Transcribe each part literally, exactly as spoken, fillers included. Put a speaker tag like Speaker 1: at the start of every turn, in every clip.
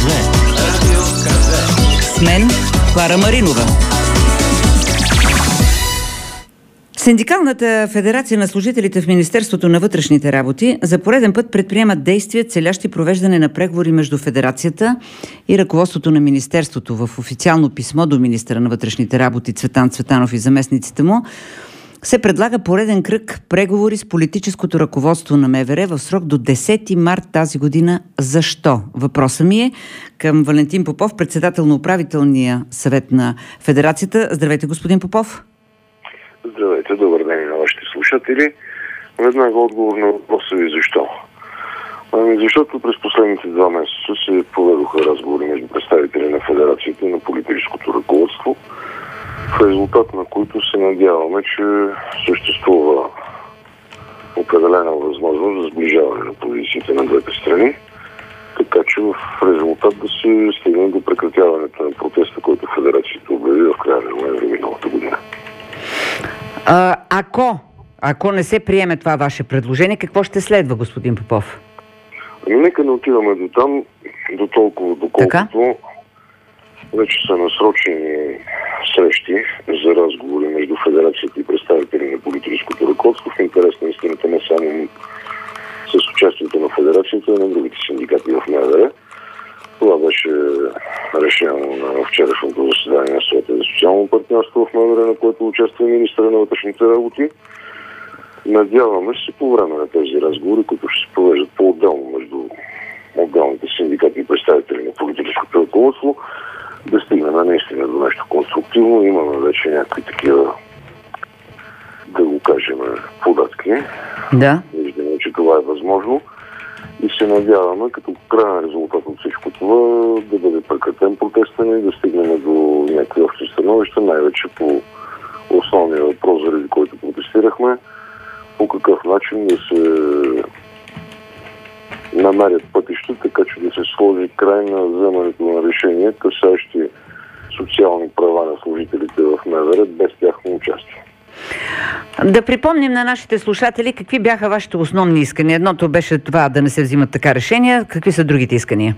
Speaker 1: две. Радио Ка две.
Speaker 2: С мен Клара Маринова. Синдикалната федерация на служителите в Министерството на вътрешните работи за пореден път предприемат действия, целящи провеждане на преговори между федерацията и ръководството на Министерството. В официално писмо до министъра на вътрешните работи Цветан Цветанов и заместниците му се предлага пореден кръг преговори с политическото ръководство на МВР в срок до десети март тази година. Защо? Въпросът ми е към Валентин Попов, председател на управителния съвет на федерацията. Здравейте, господин Попов.
Speaker 3: Здравейте, добър ден на вашите слушатели. Веднага отговор на въпроса ви защо. Ами защото през последните два месеца се поведоха разговори между представители на федерацията и на политическото ръководство, в резултат на които се надяваме, че съществува определена възможност за сближаване на позициите на двете страни, така че в резултат да се стигне до прекратяването на протеста, който федерацията обяви в края на ноември миналата година.
Speaker 2: А, ако, ако не се приеме това ваше предложение, какво ще следва, господин Попов?
Speaker 3: Ами нека не отиваме до там, до толкова, доколкото така? Вече са насрочени срещи за разговори между федерацията и представители на политическото ръководство, в интерес на истината не само с участието на федерацията, но и на другите синдикати в МВР. Това беше решено на вчерашното заседание на Съвета за социално партньорство в МВР, на което участва министъра на вътрешните работи. Надяваме се по време на тези разговори, които ще се провеждат по-отделно между отделните синдикати и представители на политическото ръководство, да стигнем наистина до нещо конструктивно. Имаме вече някакви такива, да го кажем, податки.
Speaker 2: Да.
Speaker 3: Виждаме, че това е възможно. И се надяваме, като крайен резултат от всичко това, да бъде прекратен протеста ни, да стигнем до някакви общи становища, най-вече по основния въпрос, заради който протестирахме, по какъв начин да се намерят пътища, така че да се сложи край на вземането на решения, касаещи социални права на служителите в МВР без тяхно участие.
Speaker 2: Да припомним на нашите слушатели какви бяха вашите основни искания. Едното беше това да не се взимат така решения. Какви са другите искания?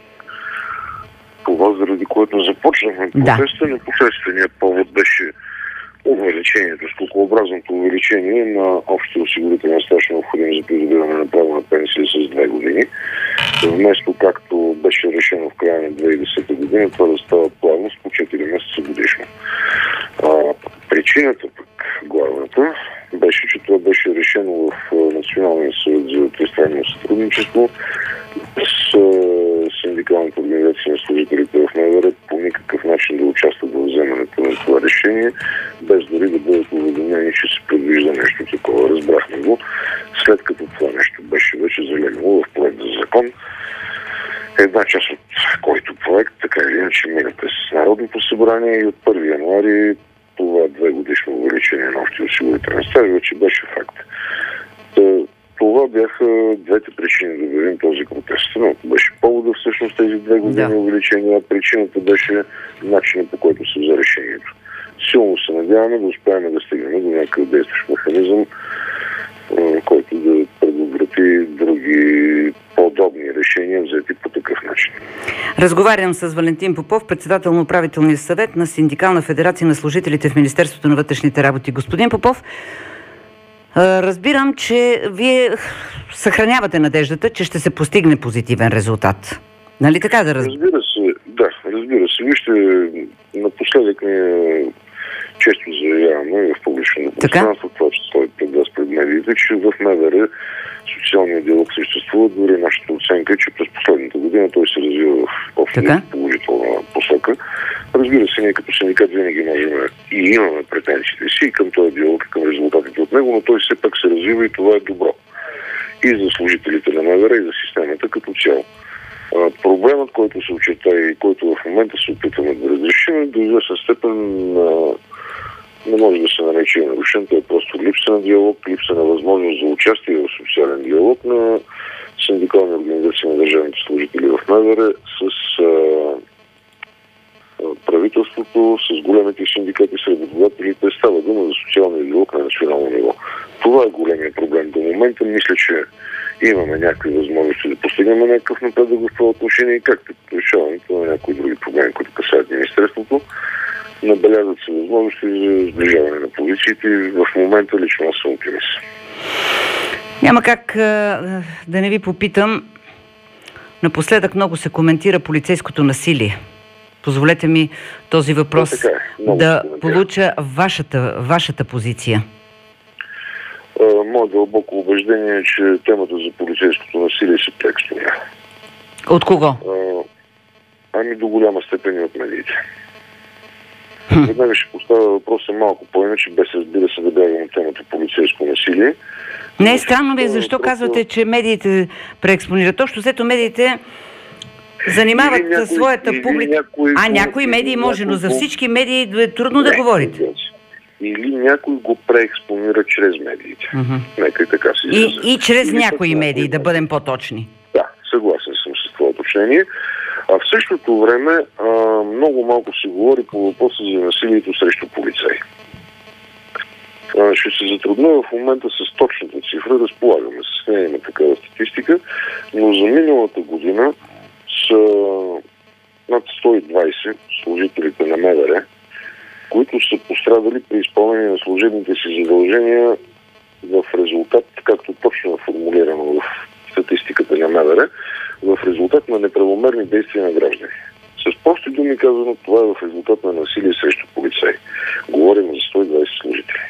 Speaker 3: Това, заради което започнахме протеста, да. Непосредственият повод беше увеличението, скокообразното увеличение на общия осигурителен стаж, необходим за придобиване на право на пенсия с две години. Вместо както беше решено в края на две хиляди и десета година, това да става плавно с по четири месеца годишно. А, причината пък, главната, беше, че това беше решено в Националния съвет за тристранно сътрудничество с синдикалните организации на служителите в МВР по никакъв начин да участват в вземането на това решение, без дори да бъдат уведомени, че се предвижда нещо такова. Разбрахме го, след като това нещо беше вече залегнало в проект за закон. Една част от който проект, така или иначе, мина през Народното събрание и от първи януари това две годишно увеличение на общия осигурителен стаж вече беше факт. Това бяха двете причини да обявим този протест. Но беше повода всъщност тези две години да. увеличения. Причината беше начинът, по който се взе решението. Силно се надяваме да успеем да стигнем до някакъв действащ механизъм, който да предотврати други подобни решения, взети по такъв начин.
Speaker 2: Разговарям с Валентин Попов, председател на управителния съвет на Синдикална федерация на служителите в Министерството на вътрешните работи. Господин Попов, разбирам, че вие съхранявате надеждата, че ще се постигне позитивен резултат. Нали така да разбирам?
Speaker 3: Разбира се, да, разбира се. Вижте, напоследък ние често заявяваме в публичното пространство, това ще стои пред вас, пред медиите, че в МВР социалният диалог съществува. Дори нашата оценка е, че през последната година той се развива в общата положителна посока. Разбира се, ние като синдикат винаги можем и имаме претенциите си и към този диалог, и към резултатите от него, но той все пак се развива и това е добро. И за служителите на МВР, и за системата като цяло. А, проблемът, който се очерта и който в момента се опитваме да разрешим, до известна степен а, не може да се нарече нарушен, това е просто липса на диалог, липса на възможност за участие в социален диалог на синдикални организации на държавните служители в МВР с а, правителството, с големите синдикати, с работодателите. Става дума за социалния диалог на национално ниво. Това е големия проблем. До момента мисля, че имаме някакви възможности да постигнем някакъв напредък в това отношение, както решаването на някои други проблеми, които касаят Министерството. Набелязват се възможности за сближаване на позициите и в момента лично аз съм оптимист.
Speaker 2: Няма как а, да не ви попитам. Напоследък много се коментира полицейското насилие. Позволете ми този въпрос е, да получа вашата, вашата позиция.
Speaker 3: Мое дълбоко убеждение е, че темата за полицейското насилие се преекспонира.
Speaker 2: От кого?
Speaker 3: Ами до голяма степен и от медиите. Веднага ще поставя въпроса малко по-иначе, без разбира се да бягам от темата полицейско насилие.
Speaker 2: Не е странно ви, защо въпрос... казвате, че медиите преекспонират? Точно след медиите занимават някой, своята публика. Някой, а някои медии може, но за всички медии е трудно не, да говорите.
Speaker 3: Или някой го преекспонира чрез медиите. Uh-huh. Нека и така се изразя.
Speaker 2: И, и чрез или някои медии, да бъдем по-точни.
Speaker 3: Да, съгласен съм с това уточнение. А в същото време а, много малко се говори по въпроса за насилието срещу полицаи. А, ще се затрудня в момента с точната цифра, разполагаме с нея, има такава статистика, но за миналата година са над сто и двайсет служителите на МВР, които са пострадали при изпълнение на служебните си задължения в резултат, както точно е формулирано в статистиката на МВР, в резултат на неправомерни действия на граждани. С прости думи казано, това е в резултат на насилие срещу полицаи. Говорим за сто и двайсет служители.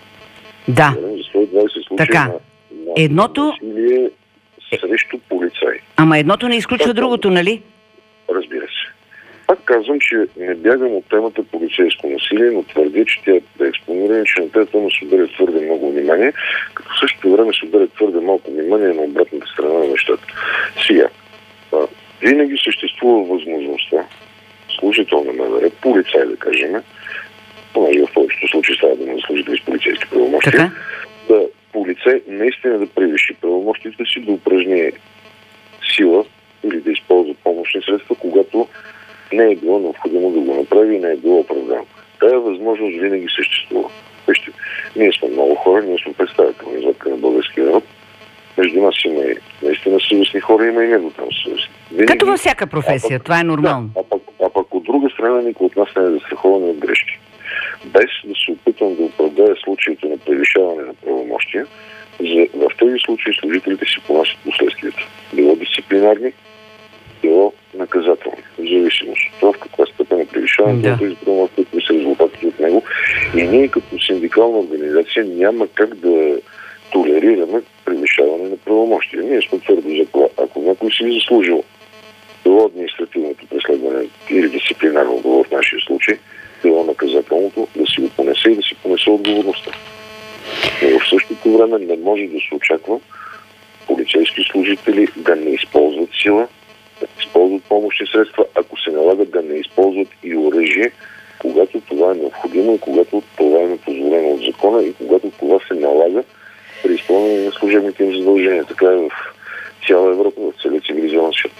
Speaker 2: Да.
Speaker 3: Говорим за сто и двайсет случаи така. на, на
Speaker 2: едното...
Speaker 3: насилие срещу полицаи.
Speaker 2: Ама едното не изключва так, другото, нали?
Speaker 3: Разбира се. Пак казвам, че не бягам от темата полицейско насилие, но твърдя, че тя е експонирана, че на тази тема се отделя твърде много внимание, като в същото време се отделя твърде малко внимание на обратната страна на нещата. Сега, а, винаги съществува възможността служител на МВР, полицай да кажем, понеже в повечето случаи става дума за служители с полицейски правомощия, да полицай наистина да превиши правомощите си, да упражни сила или да използва помощни средства, когато не е било необходимо да го направи и не е било оправдано. Тая възможност винаги съществува. Вижте, ние сме много хора, ние сме представителни извадка на българския народ. Между нас има и наистина съвестни хора, има и не до там съвестни. Винаги...
Speaker 2: Като във всяка професия, пък, това е нормално. Да, а, пък, а пък от друга страна никой от нас не е застрахован от грешки. Без да се опитам да оправдая случаите на превишаване на правомощия, за, в тези случаи служителите си понасят последствията. Било дисциплинарни, било наказателни. В зависимост от това в каква степен е превишаване на тези правомощия, какви са резултатите от него. И ние като синдикална организация няма как да толерираме превишаване на правомощия. Ние сме твърдо за това. Ако някой си е заслужил било административното преследване или дисциплинарно, било в нашия случай, било наказателното, да си го понесе и да си понесе отговорността. Но в същото време не може да се очаква полицейски служители да не използват сила, да не използват помощни средства, ако се налагат да не използват и оръжие, когато това е необходимо и когато това е позволено от закона и когато това се налага при изпълнение на служебните им задължения. Така е в цяла Европа, в целия цивилизован свят.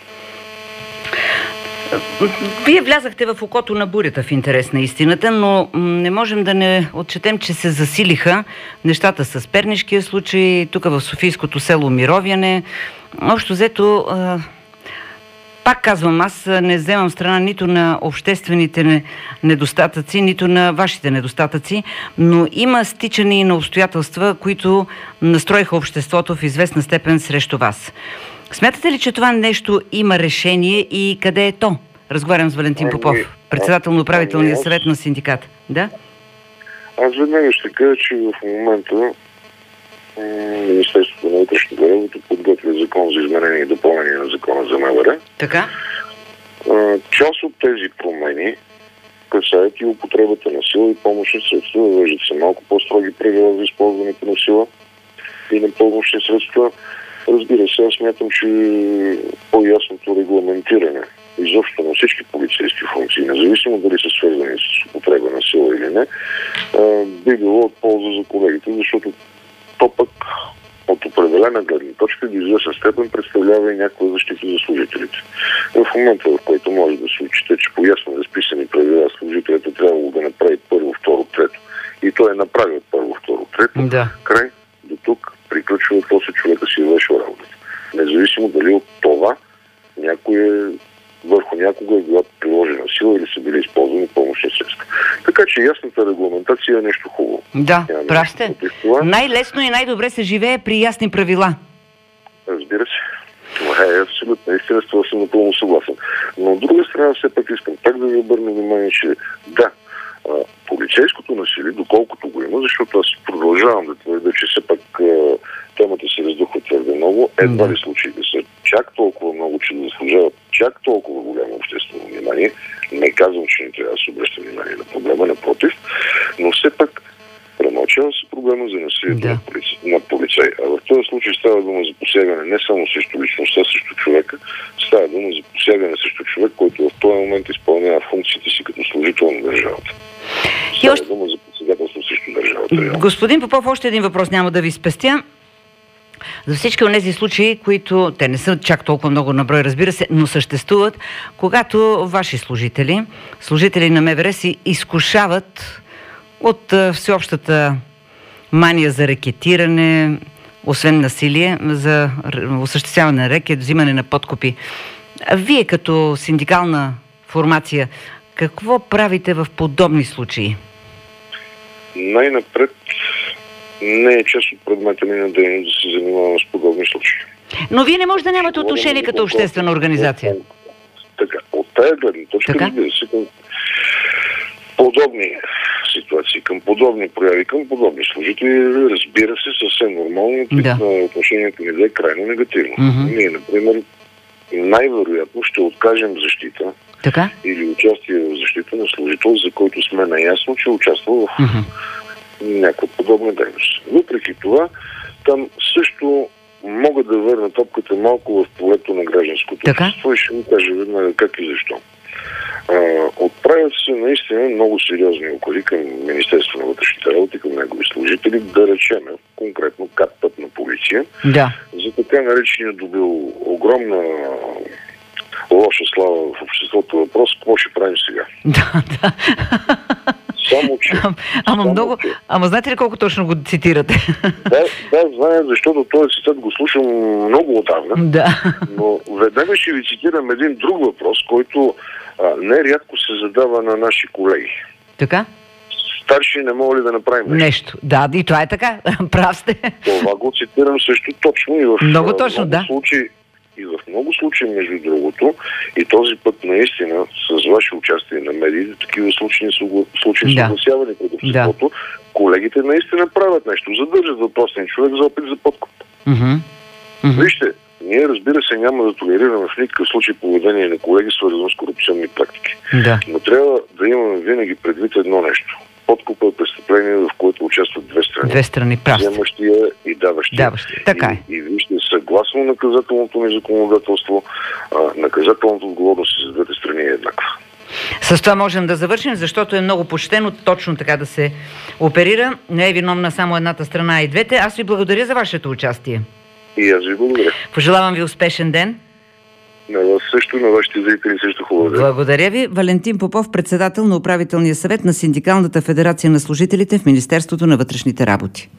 Speaker 2: Вие влязахте в окото на бурята в интерес на истината, но не можем да не отчетем, че се засилиха нещата с пернишкия случай, тук в Софийското село Мировяне. Общо взето, пак казвам, аз не вземам страна нито на обществените недостатъци, нито на вашите недостатъци, но има стичане и на обстоятелства, които настроиха обществото в известна степен срещу вас. Смятате ли, че това нещо има решение и къде е то? Разговарям с Валентин Попов, председател на управителния съвет на синдиката. Да?
Speaker 3: Аз веднага ще кажа, че в момента Министерството на вътрешните работи подготвя закон за изменение и допълнение на закона за МВР.
Speaker 2: Така?
Speaker 3: Част от тези промени касаят и употребата на сила и помощни средства. Въвеждат се малко по-строги правила за използването на сила и на помощни средства. Разбира се, аз смятам, че по-ясното регламентиране изобщо на всички полицейски функции, независимо дали са свързани с употреба на сила или не, би било от полза за колегите, защото то пък от определена гледна точка до известна степен представлява и някаква защита за служителите. В момента, в който може да се отчете, че по ясно разписани правила служителите трябвало да направи първо, второ, трето. И той е направил първо, второ, трето.
Speaker 2: Да.
Speaker 3: Край, до тук приключва, после човека си е вършил работа. независимо дали от това някой е, върху някога е била приложена сила или са били използвани помощни средства. Така че ясната регламентация е нещо хубаво.
Speaker 2: Да, прав сте. Най-лесно и най-добре се живее при ясни правила.
Speaker 3: Разбира се. Това е абсолютно истина, с това съм напълно съгласен. Но от друга страна все пак искам пак да ви обърна внимание, че да, полицейското насилие, доколкото го има, защото аз продължавам да твърда, че все пак темата се раздухва твърде много, едва ли случаите са чак толкова много, че да заслужават чак толкова голямо обществено внимание. Не казвам, че не трябва да се обръща внимание на проблема, напротив, но все пак премълчава се проблема за насилието да. на, полицай, на полицай. А в този случай става дума за посягане не само срещу личността, срещу човека, става дума за посягане срещу човек, който в този момент изпълнява функциите си като служител на държавата. Става още... дума за посегателство срещу държавата.
Speaker 2: Господин Попов, още един въпрос няма да ви спестя. За всички от тези случаи, които те не са чак толкова много на брой, разбира се, но съществуват, когато ваши служители, служители на МВР си изкушават от а, всеобщата мания за рекетиране, освен насилие, за осъществяване на рекет, взимане на подкупи. А вие като синдикална формация, какво правите в подобни случаи?
Speaker 3: Най-напред не е част от предмета ми на дейност да се занимавам с подобни случаи.
Speaker 2: Но вие не може да нямате отношение като обществена организация.
Speaker 3: Така, от тая гледна точка, разбира се, към подобни ситуации, към подобни прояви, към подобни служители, разбира се, съвсем нормално, да. Отношението ни да е крайно негативно. Mm-hmm. Ние, например, най-вероятно ще откажем защита така? Или участие в защита на служител, за който сме наясно, че участва в mm-hmm. някаква подобна дейност. Въпреки това, там също мога да върна топката малко в полето на гражданското общество и ще ми кажа веднага как и защо. А, отправят се наистина много сериозни укори към Министерството на вътрешните работи, към негови служители, да речем конкретно КАТ Пътна полиция, да. За така наречения добил огромна лоша слава в обществото въпрос, какво ще правим сега?
Speaker 2: Да, да.
Speaker 3: Само, че...
Speaker 2: Ама, ама само, много... Че... Ама знаете ли колко точно го цитирате?
Speaker 3: Да, да, знае, защото този цитат го слушам много отдавна.
Speaker 2: Да.
Speaker 3: Но веднага ще ви цитирам един друг въпрос, който а, нерядко се задава на наши колеги. Така? Старши не мога ли да направим нещо?
Speaker 2: Нещо. Да, и това е така. Прав сте.
Speaker 3: Това го цитирам също точно и в
Speaker 2: много точно,
Speaker 3: много
Speaker 2: да.
Speaker 3: случаи. И в много случаи, между другото, и този път наистина, с ваше участие на медиите, такива случаи случаи да. съгласявани пред обществото, да. Колегите наистина правят нещо, задържат въпросния човек за опит за подкуп.
Speaker 2: Mm-hmm. Mm-hmm.
Speaker 3: Вижте, ние, разбира се, няма да толерираме в никакъв случай поведение на колеги, свързано с корупционни практики.
Speaker 2: Да.
Speaker 3: Но трябва да имаме винаги предвид едно нещо. Подкупа е престъпление, в което участват две страни.
Speaker 2: Две страни, прав.
Speaker 3: Вземащия и даващия.
Speaker 2: Даващия. Така е.
Speaker 3: И, и вижте, съгласно наказателното ни законодателство, а, наказателната отговорност за двете страни е еднаква.
Speaker 2: С това можем да завършим, защото е много почтено точно така да се оперира. Не е виновна само едната страна, а и двете. Аз ви благодаря за вашето участие.
Speaker 3: И аз ви благодаря.
Speaker 2: Пожелавам ви успешен ден.
Speaker 3: На вас също, на вашите зрители също хубаво.
Speaker 2: Благодаря ви. Валентин Попов, председател на управителния съвет на Синдикалната федерация на служителите в Министерството на вътрешните работи.